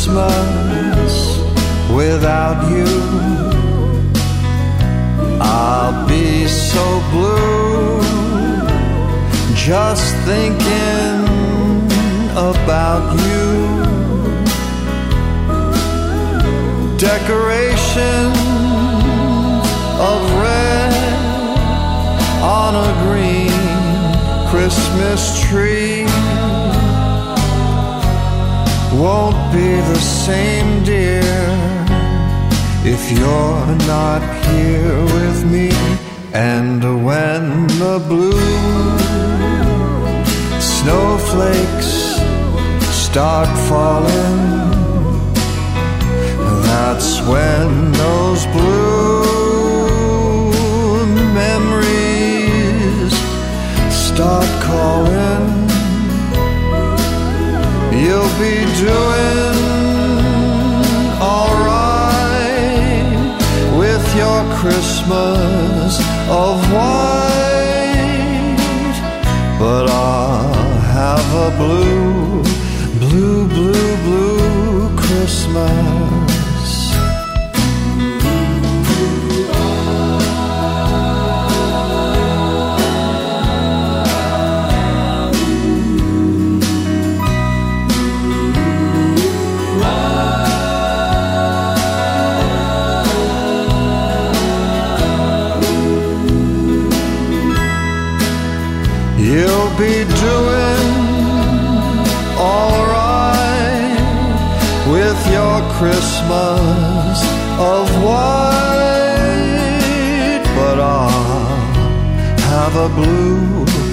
Christmas without you. I'll be so blue just thinking about you. Decorations of red on a green Christmas tree won't be the same, dear, if you're not here with me. And when the blue snowflakes start falling, that's when those blue memories start calling. You'll be doing alright with your Christmas of white, but I'll have a blue, blue, blue, blue Christmas. You'll be doing alright with your Christmas of white, but I'll have a blue,